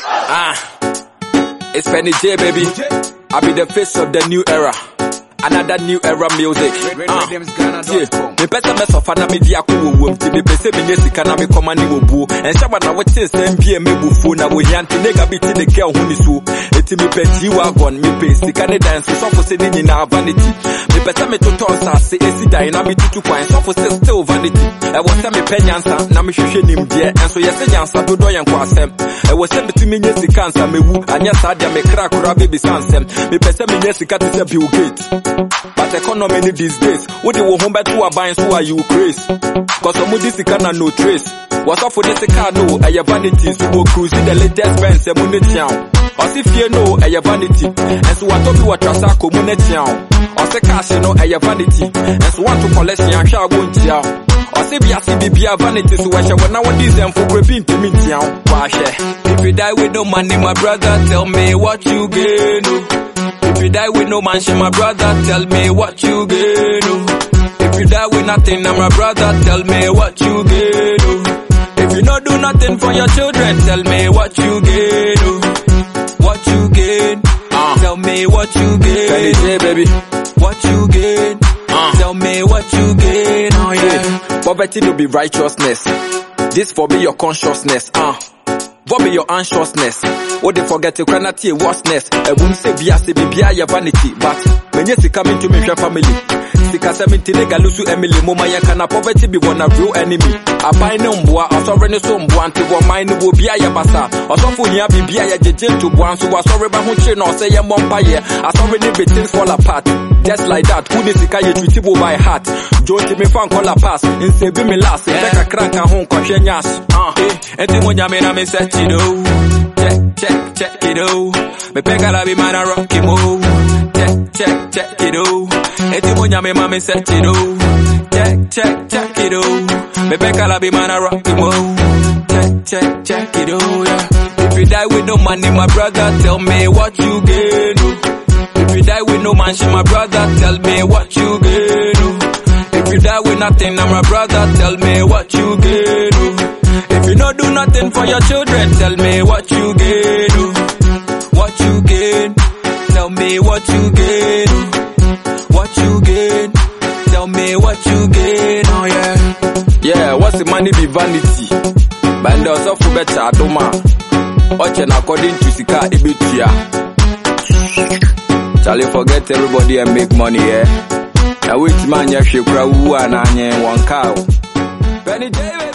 It's Penny J, baby. I be the face of the new era. Another new era music. Me pesa me sofa na me di akwo wom ti me pese me nyesi kana me komani wobu enhaba na wo tin sem bia me bufu na wo hiante nega bi ti de girl hu ni so eti me peti wagon me pesi kana dance so for say ni na vanity me pesa me total sase esi dan na me tutu kwan so for say still vanity e wo say me penyansa na me hwehwe nim de enso yese nyansa dodo yen kwa asem e wo say me ti me nyesi kansa mewu anya sa dia me kra kra baby sansem me pesa me nyesi ka ti say Bill Gates. But economy need these days. What you home back to a buying, so are you crazy? Cause some of this can no trace. What's up for this car? No, a vanity. So we'll cruise the latest Benz, a money town. Or if you know a vanity. And so what you what trust a community town. Or say cash, you know a vanity. And so want to collect your shall won't tell. Or say be a vanity. So I shall nowadays them for creeping to me town. If you die with no money, my brother, tell me what you get. If you die with no mansion, my brother, tell me what you get. If you die with nothing, now my brother, tell me what you get. If you not do nothing for your children, tell me what you get. What you get? Tell me what you get. Can you say, baby? What you get? Tell me what you get. Oh yeah. Poverty to be righteousness. This for be your consciousness. What be your anxiousness? What they forget to cannot hear worstness. I won't say be your vanity, but when you see coming to me, your family. Sika 70 nega lusu Emily, mama ya kana poverty be one a real enemy. I buy no mboa, I saw rene so mboa, until one mind will be a basa. I saw for ya be a jejen to one, so I saw reba hunche no say ya mumpire. I saw rene be things fall apart. Just like that, who the sika you treat by heart. Joe to me fan call a pass, and say be me last, take a crank and home, question yas. And then when you me set you know, check it out. Me pegala be man a rocky mo. Check it out. And then when you me set you know, check it out. Me pegala be man a rocky mo. Check it out. Yeah. If you die with no money, my brother, tell me what you get. If you die with no mansion, my brother, tell me what you get. If you die with nothing, now my brother, tell me what you get. If you not do nothing for your children, tell me what you get. What you get? Tell me what you get. What you get? Tell me what you get. Oh yeah. Yeah, what's the money be vanity? But there's also better adoma. Watching according to Sika Ibitia. Shall you forget everybody and make money, yeah? Now which man you should crowd and one cow. Penny J.